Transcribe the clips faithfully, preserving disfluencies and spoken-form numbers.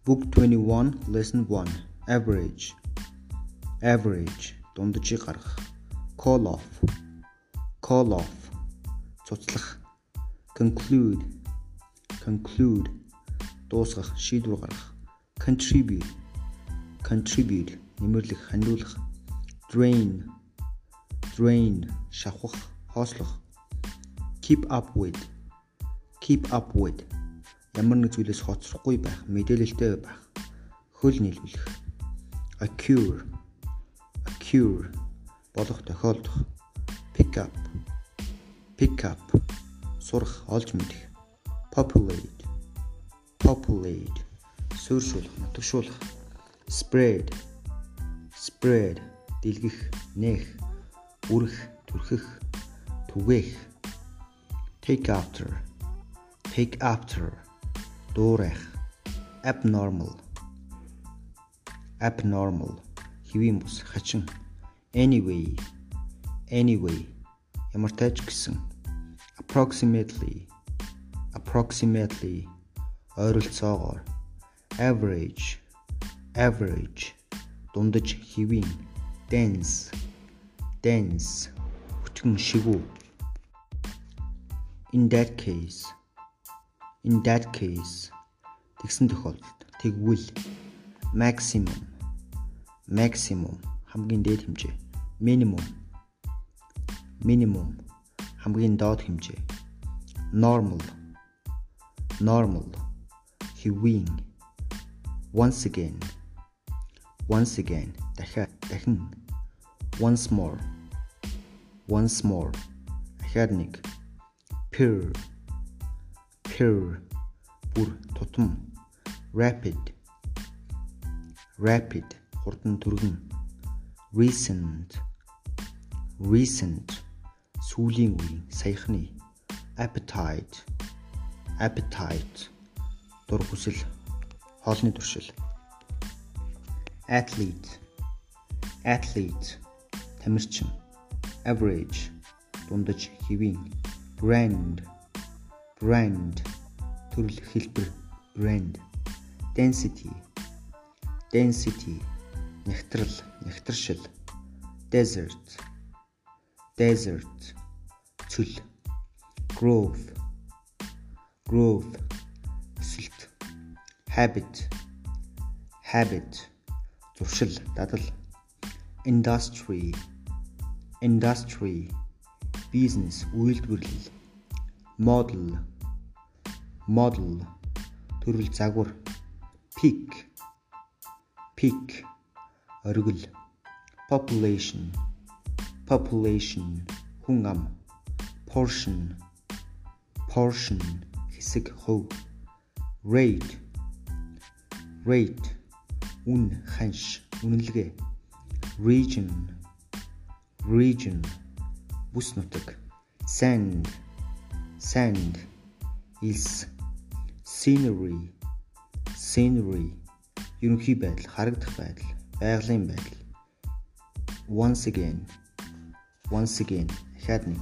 Book twenty-one, Lesson one. Average. Average. Дунджийг гаргах. Call off. Call off. Цуцлах. Conclude. Conclude. Дуусгах, шийдвэр гаргах. Contribute. Contribute. Нэмэрлэх, хандуулах. Drain. Drain. Шавхах, хоослох. Keep up with. Keep up with. Ямар нэг зүйлээс хоцрохгүй байх, мэдээлэлтэй байх. Хөл нийлүүлэх. Occur. Occur. Болох, тохиолдох. Pick up. Pick up. Сурах, олж мэдэх. Populate. Populate. Суурьшуулах, нутагшуулах. Spread. Spread. Дэлгэх, нээх. Үрэх, түрхэх. Түгээх. Take after. Take after. Дуурайх. Abnormal. Abnormal. Хэвийн бус, хачин. Anyway. Anyway. Ямар тач гэсэн. Approximately. Approximately. Ойролцоогоор. Average. Average. Дундаж, хэвийн. Dense. Dense. Хүчгэн, шигүү. In that case. In that case. Тэгсэн тохиолдолд. Тэгвэл. Maximum. Maximum. Хамгийн дээд хэмжээ. Minimum. Minimum. Хамгийн доод хэмжээ. Normal. Normal. Хэвийн. Once again. Once again. Дахиад. Дахин. Once more. Once more. Дахиад нэг. Pure. Pure. Бүр тутам. Rapid. Rapid. Хурдан түргэн. Recent. Recent. Сүүлийн үеийн, саяхны. Appetite. Appetite. Дур хүсэл. Хоолны туршил. Athlete. Athlete. Тамирчин. Average. Дундаж, хэвийн. Brand. Brand. Төрөл, хэлбэр. Brand. Density. Density. Нягтрал, нягтршил. Desert. Desert. Цөл. Growth. Growth. Өсөлт. Habit. Habit. Зуршил, дадал. Industry. Industry. Business, үйлдвэрлэл. Model. Model. Төрөл, загвар. Peak. Peak. Оргил. Population. Population. Хүн ам. Portion. Portion. Хэсэг, хувь. Rate. Rate. Үн, ханш, үнэлгээ. Region. Region. Бүс нутаг. Sand. Sand. Илс. Scenery. Scenery. Ерөнхий байдал, харагдах байдал, байгалийн байдал. Once again. Once again. Дахиад нэг.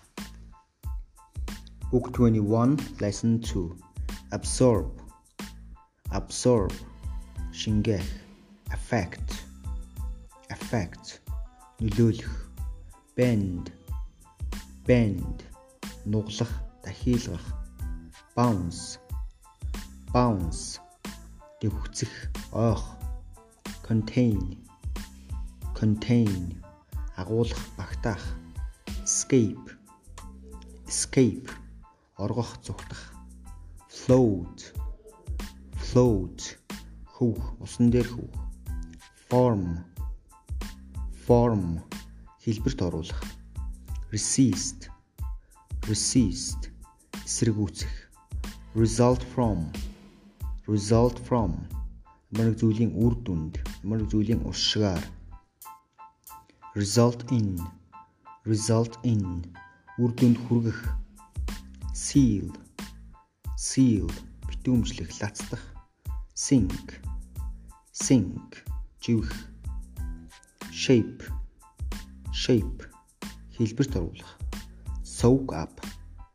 Book twenty-one, Lesson two. Absorb. Absorb. Шингээх. Affect. Affect. Нөлөөлөх. Bend. Bend. Нуглах, дахиилгах. Bounce. Bounce. Дэвхцэх, ойх. Contain. Contain. Агуулах, багтаах. Escape. Escape. Оргох, зүхтах. Float. Float. Хөвөх, усан дээр хөвөх. Form. Form. Хэлбэрт оруулах. Resist. Resist. Эсэргүүцэх. Result from. Result from. Ямар нэг зүйлийн үр дүнд, ямар нэг зүйлийн уршгаар. Result in. Result in. Үр дүнд хүргэх. Seal. Seal. Битүүмжлэх, лацдах. Sink. Sink. Живэх. Shape. Shape. Хэлбэрт оруулах. Soak up.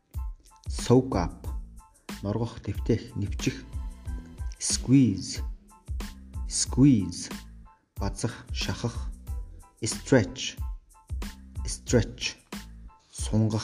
Soak up. Норгох, дэвтэх, нэвчих. Squeeze. squeeze, базах, шахах, stretch, stretch, сунгах.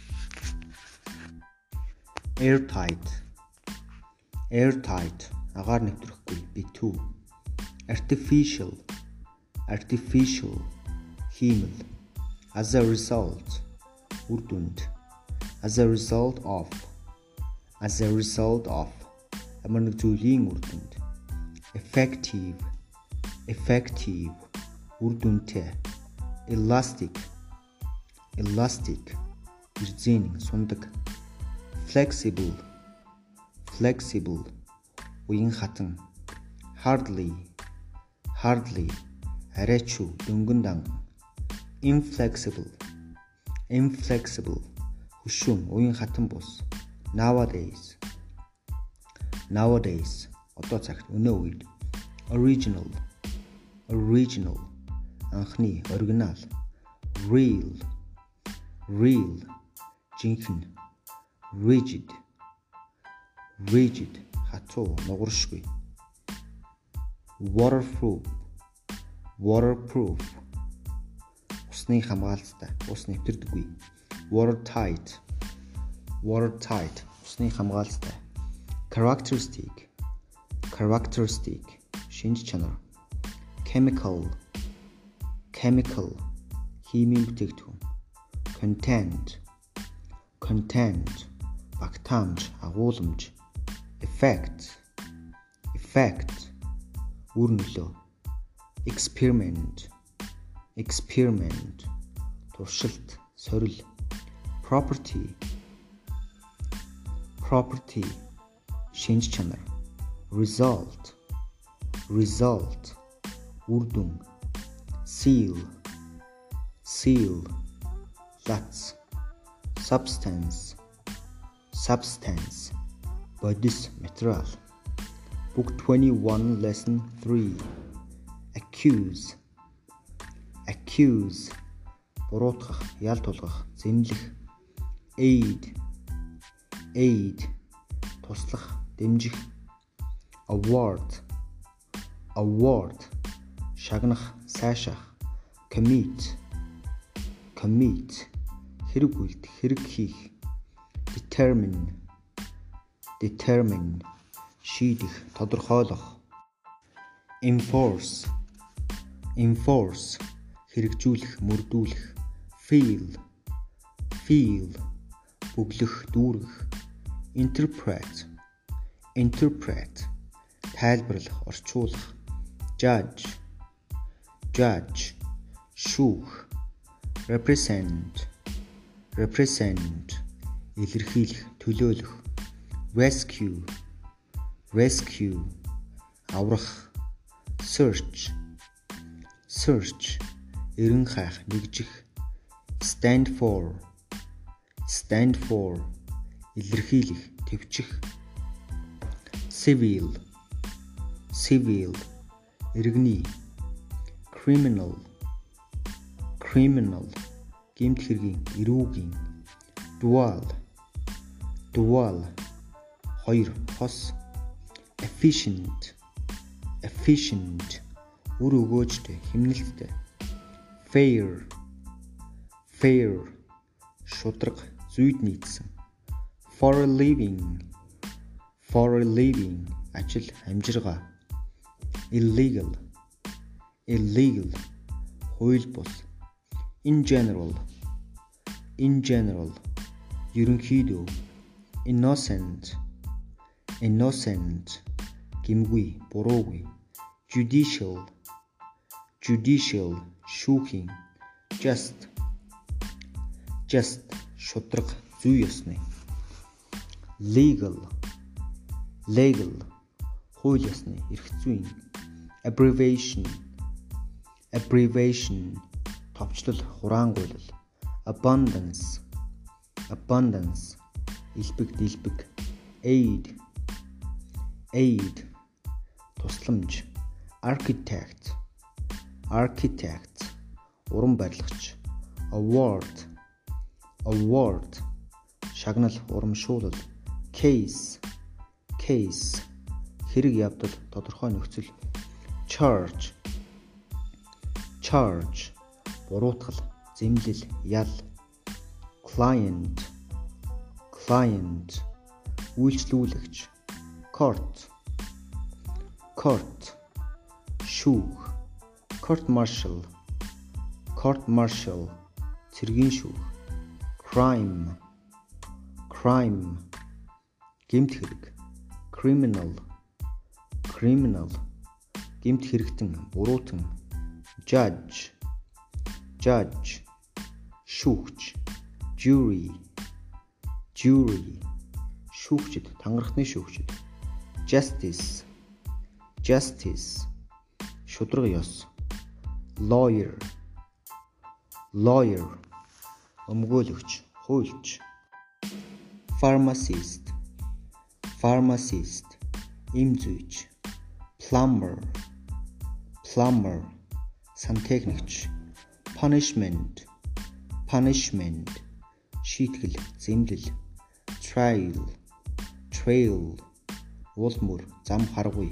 Airtight, airtight, агаар нэвтрэхгүй, битүү. Artificial, artificial, хиймэл. As a result, үр дүнд. As a result of, as a result of, ямар нэг зүйлийн үр дүнд. Effective, effective, үр дүнтэй. Elastic, elastic, эрзэн, сундаг. Flexible, flexible, уян хатан. Hardly, hardly, арайчуу, дөнгөн данган. Inflexible, inflexible, хүшүүн, уян хатан бус. Nowadays, nowadays, одоо цагт, өнөө үед. Original, original, анхны, оригинал. Real, real, жинхэнэ. Rigid, rigid, хатуу, нугаршгүй. Waterproof, waterproof, усны хамгаалалттай, ус нэвтэрдэггүй. Watertight, watertight, усны хамгаалалттай. Characteristic, characteristic, шинж чанар. Chemical, chemical, химийн бүтээгдэхүүн. Content, content, багтаамж, агуулмж. Effect, effect, үр нөлөө. Experiment, experiment, туршилт, сорил. Property, property, шинж чанар. Result, result, үр дүн. Seal, seal, лац. Substance, substance, бодис, материал. Book twenty-one, lesson three. Accuse, accuse, буруутгах, ял тулгах, зэмлэх. Aid, aid, туслах, дэмжих. Award, award, шагнах, сайшаах. Commit, commit, хэрэг үйлдэх, хэрэг хийх. Determine, determine, шийдэх, тодорхойлох. Enforce, enforce, хэрэгжүүлэх, мөрдүүлэх. Feel, feel, бүглэх, дүүргэх. Interpret, interpret, тайлбарлах, орчуулах. Judge, judge, шүүх. Represent, represent, илэрхийлэх, төлөөлөх. Rescue, rescue, аврах. Search, search, эрен хайх, нэгжих. Stand for, stand for, илэрхийлэх, төвчих. Civil, civil, иргэний. Criminal, criminal, гэмт хэргийн, эрүүгийн. Dual, dual, хоёр, хос. Efficient, efficient, үр өгөөжтэй, хэмнэлттэй. Fair, fair, шудраг, зүйд нийцсэн. For a living, for a living, ажил, амжиргаа. Illegal, illegal, хууль бус. In general, in general, ерөнхийдөө. Innocent, innocent, гэмгүй, буруугүй. Judicial, judicial, шүүхийн. Just, just, шудраг, зүй ёсны. Legal, legal, хууль ёсны, эрх зүйн. Abbreviation, abbreviation, товчлол, хураангуйлал. Abundance, abundance, илбэг, дэлбэг. Aid, aid, тусламж. Architect, architect, уран барилгач. Award, award, шагнал, урамшуулал. Case, case, хэрэг явдал, тодорхой нөхцөл. charge, charge, буруутгал, зэмлэл, ял, client, client, үйлчлүүлэгч, court, court, шүүх, court martial, court martial, цэргийн шүүх, crime, crime, гэмт хэрэг, criminal, criminal, гэмт хэрэгтэн, буруутан, judge, judge, шүүгч, jury, jury, шүүгчд, тангарахны шүүгчд, justice, justice, шударга ёс, lawyer, lawyer, өмгөөлөгч, хуульч, pharmacist, pharmacist, эмзүйч, plumber, plumber, сантехникч, punishment, punishment, шийтгэл, зэмлэл, trail, trail, уул мөр, зам харгуй.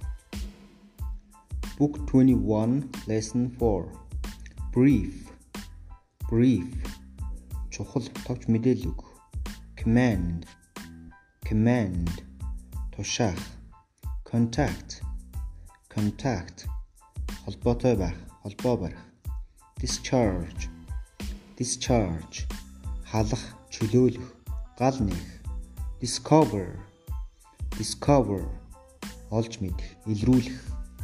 Book twenty-one, Lesson four. Brief, brief, чухал, товч мэдээлэл өгөх. Command, command, тушаах. Contact, contact, холбоотой байх, холбоо барих. Discharge, discharge, халах, чөлөөлөх, гал нээх. Discover, discover, олж мэдэх, илрүүлэх.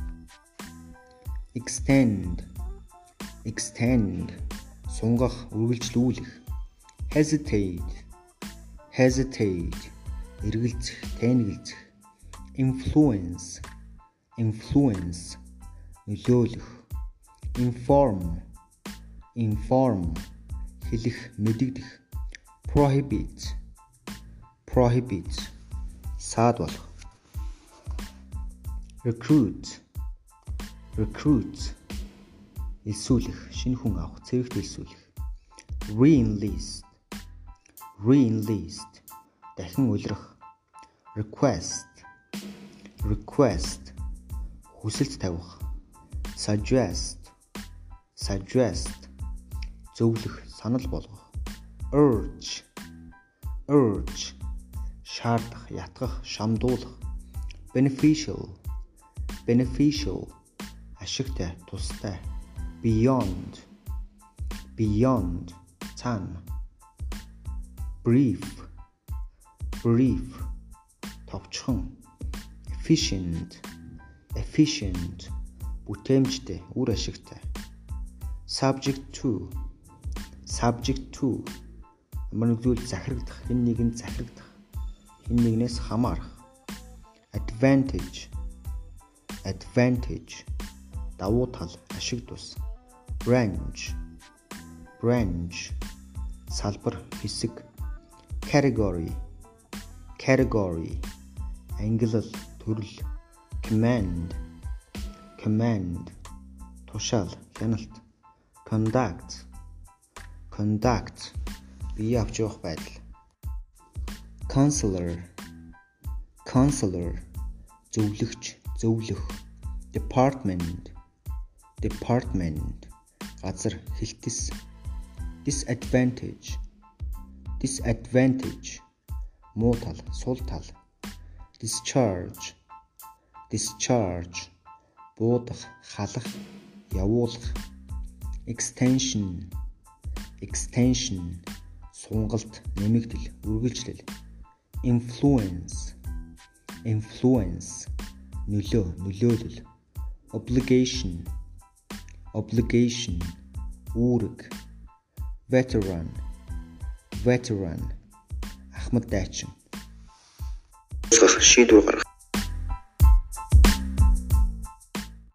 Extend, extend, сунгах, үргэлжлүүлэх. Hesitate, hesitate, эргэлзэх, тэнэгэлзэх. Influence, influence, нөлөөлөх. Inform, inform, хэлэх, мэдэгдэх. Prohibit, prohibit, саад болох. Recruit, recruit, элсүүлэх, шинэ хүн авах, цэвэгт элсүүлэх. Re-enlist, re-enlist, дахин улирах. Request, request, хүсэлт тавих. Suggest, suggest, зөвлөх, санал болгох. Urge, urge, шаардах, ятгах, шамдуулах. Beneficial, beneficial, ашигтай, тустай. Beyond, beyond, цаана. Brief, brief, товчхон. Efficient, efficient, бүтээмжтэй, үр ашигтай. Subject to, subject to, ямар нэгэн зүйл захирагдах, хэн нэгэнд захирагдах, хэн нэгнээс хамаарах. Advantage, advantage, давуу тал, ашиг тус. Branch, branch, салбар, хэсэг. Category, category, ангилал, төрөл. Command, command, тушаал, хяналт. Conduct, conduct, бие авч явах байдал. Counselor, counselor, зөвлөгч, зөвлөх. Department, department, газар, хэлтис. Disadvantage, disadvantage, муу тал, сул тал. Discharge, discharge, буудах, халах, явуулах. Extension, extension, сунгалт, нэмэгдэл, үргэлжлэл. Influence, influence, нөлөө, нөлөөлөл. Obligation, obligation, үүрэг. Veteran, veteran, ахмад дайчин. Шийдвэр гаргах.